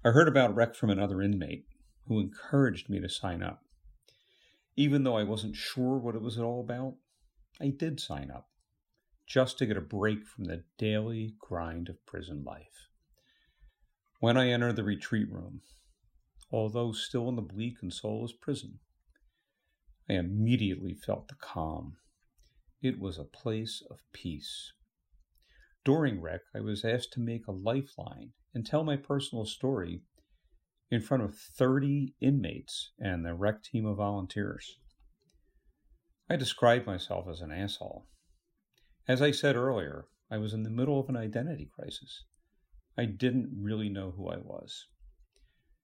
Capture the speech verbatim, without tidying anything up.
I heard about R E C from another inmate who encouraged me to sign up. Even though I wasn't sure what it was all about, I did sign up, just to get a break from the daily grind of prison life. When I entered the retreat room, although still in the bleak and soulless prison, I immediately felt the calm. It was a place of peace. During R E C, I was asked to make a lifeline and tell my personal story in front of thirty inmates and the R E C team of volunteers. I described myself as an asshole. As I said earlier, I was in the middle of an identity crisis. I didn't really know who I was.